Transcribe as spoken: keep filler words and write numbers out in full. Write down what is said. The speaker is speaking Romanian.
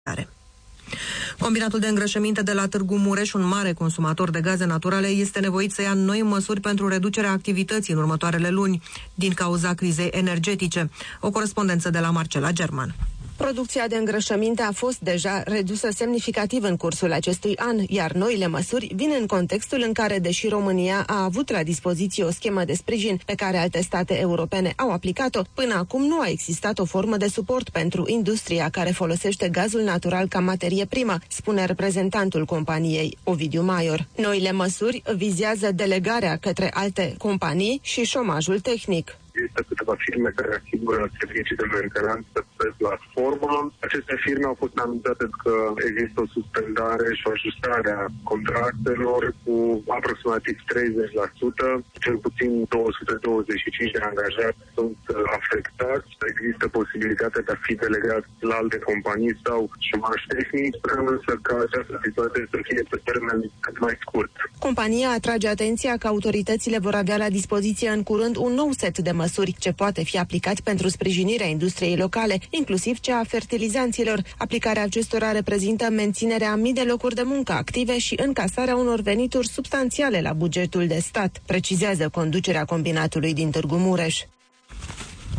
Combinatul de îngrășăminte de la Târgu Mureș, un mare consumator de gaze naturale, este nevoit să ia noi măsuri pentru reducerea activității în următoarele luni, din cauza crizei energetice. O corespondență de la Marcela German. Producția de îngrășăminte a fost deja redusă semnificativ în cursul acestui an, iar noile măsuri vin în contextul în care, deși România a avut la dispoziție o schemă de sprijin pe care alte state europene au aplicat-o, până acum nu a existat o formă de suport pentru industria care folosește gazul natural ca materie primă, spune reprezentantul companiei, Ovidiu Maior. Noile măsuri vizează delegarea către alte companii și șomajul tehnic. Există câteva firme care asigură servicii de mentenanță pe platformă. Aceste firme au fost anunțate că există o suspendare și o ajustare a contractelor cu aproximativ treizeci la sută. Cel puțin două sute douăzeci și cinci de angajați sunt afectați. Există posibilitatea de a fi delegați la alte companii sau șomaj tehnic. Vrem însă ca această situație să fie pe termen cât mai scurt. Compania atrage atenția că autoritățile vor avea la dispoziție în curând un nou set de măsuri ce poate fi aplicat pentru sprijinirea industriei locale, inclusiv cea a fertilizanților. Aplicarea acestora reprezintă menținerea a mii de locuri de muncă active și încasarea unor venituri substanțiale la bugetul de stat, precizează conducerea combinatului din Târgu Mureș.